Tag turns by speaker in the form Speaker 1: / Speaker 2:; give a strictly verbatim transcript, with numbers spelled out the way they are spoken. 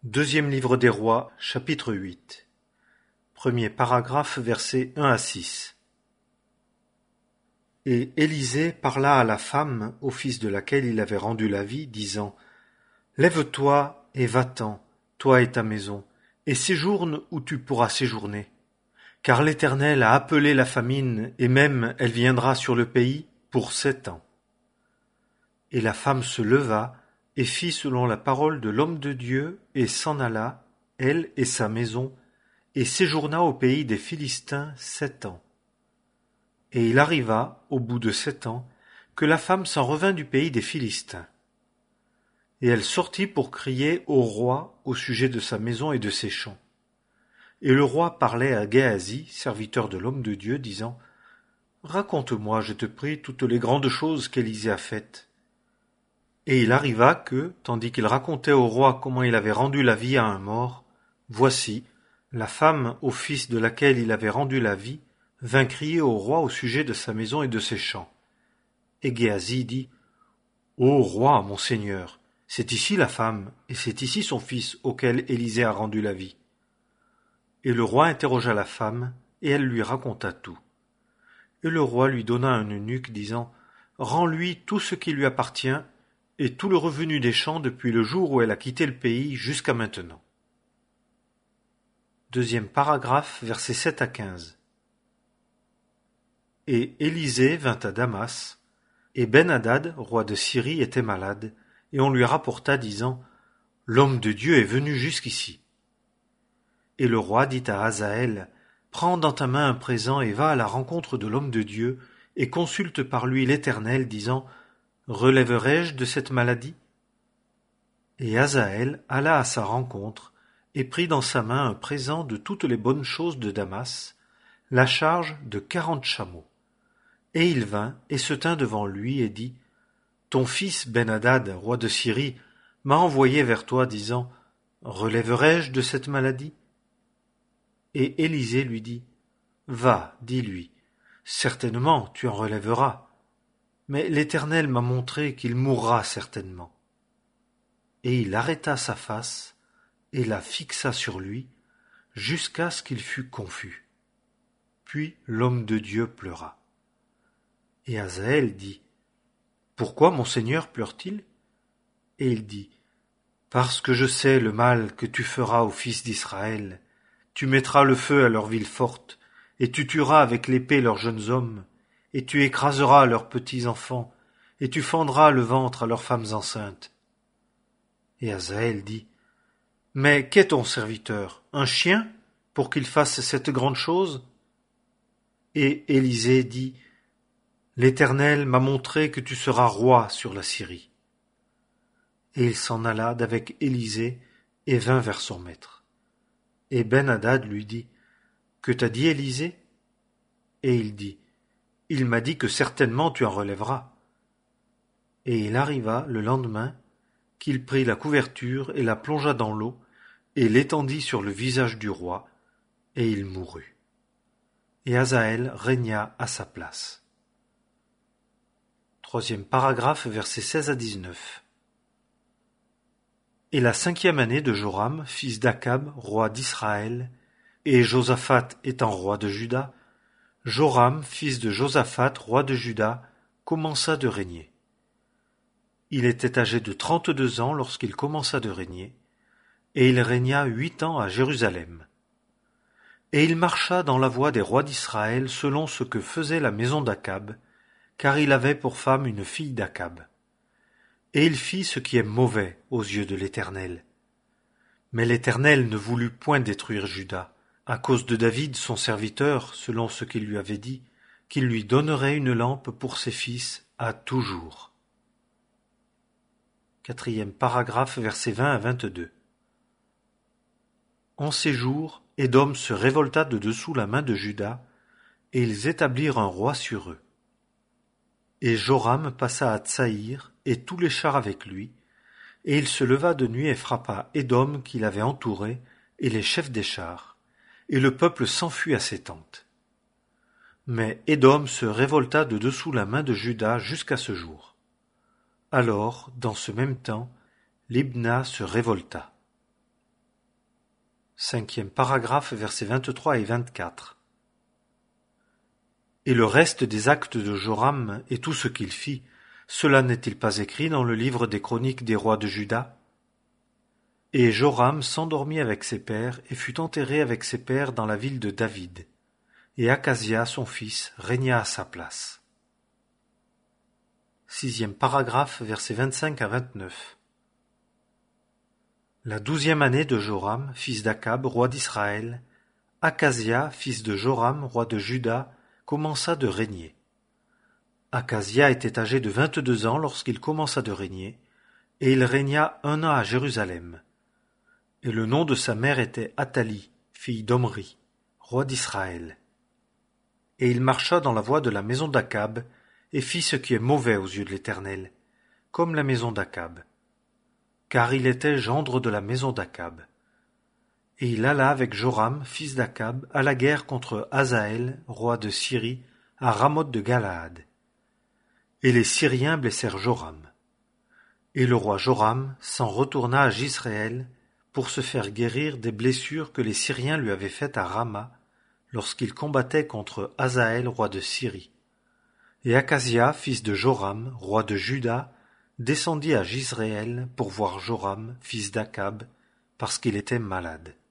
Speaker 1: Deuxième livre des Rois, chapitre huit. Premier paragraphe, versets un à six. Et Élisée parla à la femme, au fils de laquelle il avait rendu la vie, disant : Lève-toi et va-t'en, toi et ta maison, et séjourne où tu pourras séjourner. Car l'Éternel a appelé la famine, et même elle viendra sur le pays pour sept ans. Et la femme se leva, et fit selon la parole de l'homme de Dieu, et s'en alla, elle et sa maison, et séjourna au pays des Philistins sept ans. Et il arriva, au bout de sept ans, que la femme s'en revint du pays des Philistins. Et elle sortit pour crier au roi au sujet de sa maison et de ses champs. Et le roi parlait à Géasi, serviteur de l'homme de Dieu, disant : Raconte-moi, je te prie, toutes les grandes choses qu'Élisée a faites. Et il arriva que, tandis qu'il racontait au roi comment il avait rendu la vie à un mort, voici, la femme au fils de laquelle il avait rendu la vie vint crier au roi au sujet de sa maison et de ses champs. Et Géasi dit : Ô roi, mon seigneur, c'est ici la femme, et c'est ici son fils auquel Élisée a rendu la vie. Et le roi interrogea la femme, et elle lui raconta tout. Et le roi lui donna un eunuque, disant : Rends-lui tout ce qui lui appartient, et tout le revenu des champs depuis le jour où elle a quitté le pays jusqu'à maintenant. Deuxième paragraphe, versets sept à quinze. Et Élisée vint à Damas, et Ben-Hadad, roi de Syrie, était malade, et on lui rapporta, disant : L'homme de Dieu est venu jusqu'ici. Et le roi dit à Hazaël : Prends dans ta main un présent et va à la rencontre de l'homme de Dieu, et consulte par lui l'Éternel, disant : Relèverai-je de cette maladie ? Et Hazaël alla à sa rencontre, et prit dans sa main un présent de toutes les bonnes choses de Damas, la charge de quarante chameaux. Et il vint et se tint devant lui et dit : Ton fils Ben-Hadad, roi de Syrie, m'a envoyé vers toi, disant : Relèverai-je de cette maladie ? Et Élisée lui dit : Va, dis-lui, certainement tu en relèveras. Mais l'Éternel m'a montré qu'il mourra certainement. Et il arrêta sa face, et la fixa sur lui, jusqu'à ce qu'il fût confus. Puis l'homme de Dieu pleura. Et Hazaël dit : Pourquoi mon Seigneur pleure-t-il ? Et il dit : Parce que je sais le mal que tu feras aux fils d'Israël. Tu mettras le feu à leurs villes fortes, et tu tueras avec l'épée leurs jeunes hommes, et tu écraseras leurs petits enfants, et tu fendras le ventre à leurs femmes enceintes. Et Hazaël dit : Mais qu'est ton serviteur, un chien, pour qu'il fasse cette grande chose ? Et Élisée dit : L'Éternel m'a montré que tu seras roi sur la Syrie. Et il s'en alla d'avec Élisée et vint vers son maître. Et Ben-Hadad lui dit : Que t'a dit Élisée ? Et il dit : Il m'a dit que certainement tu en relèveras. Et il arriva le lendemain qu'il prit la couverture et la plongea dans l'eau et l'étendit sur le visage du roi, et il mourut. Et Hazaël régna à sa place. Troisième paragraphe, versets seize à dix-neuf. Et la cinquième année de Joram, fils d'Akab, roi d'Israël, et Josaphat étant roi de Juda, Joram, fils de Josaphat, roi de Juda, commença de régner. Il était âgé de trente-deux ans lorsqu'il commença de régner, et il régna huit ans à Jérusalem. Et il marcha dans la voie des rois d'Israël selon ce que faisait la maison d'Akab, car il avait pour femme une fille d'Akab. Et il fit ce qui est mauvais aux yeux de l'Éternel. Mais l'Éternel ne voulut point détruire Juda, à cause de David son serviteur, selon ce qu'il lui avait dit, qu'il lui donnerait une lampe pour ses fils à toujours. Quatrième paragraphe, versets vingt à vingt-deux. En ces jours, Édom se révolta de dessous la main de Juda, et ils établirent un roi sur eux. Et Joram passa à Tsaïr, et tous les chars avec lui, et il se leva de nuit et frappa Édom qui l'avait entouré, et les chefs des chars, et le peuple s'enfuit à ses tentes. Mais Édom se révolta de dessous la main de Juda jusqu'à ce jour. Alors, dans ce même temps, Libna se révolta. Cinquième paragraphe, versets vingt-trois et vingt-quatre. Et le reste des actes de Joram et tout ce qu'il fit, cela n'est-il pas écrit dans le livre des chroniques des rois de Juda? Et Joram s'endormit avec ses pères et fut enterré avec ses pères dans la ville de David. Et Akazia, son fils, régna à sa place. Sixième paragraphe, versets vingt-cinq à vingt-neuf. La douzième année de Joram, fils d'Akab, roi d'Israël, Akazia, fils de Joram, roi de Juda, commença de régner. Akazia était âgé de vingt-deux ans lorsqu'il commença de régner, et il régna un an à Jérusalem. Et le nom de sa mère était Athalie, fille d'Omri, roi d'Israël. Et il marcha dans la voie de la maison d'Akab, et fit ce qui est mauvais aux yeux de l'Éternel, comme la maison d'Akab, car il était gendre de la maison d'Akab. Et il alla avec Joram, fils d'Akab, à la guerre contre Hazaël, roi de Syrie, à Ramoth de Galaad. Et les Syriens blessèrent Joram. Et le roi Joram s'en retourna à Jisréel pour se faire guérir des blessures que les Syriens lui avaient faites à Rama lorsqu'il combattait contre Hazaël, roi de Syrie. Et Akazia, fils de Joram, roi de Juda, descendit à Jisréel pour voir Joram, fils d'Akab, parce qu'il était malade.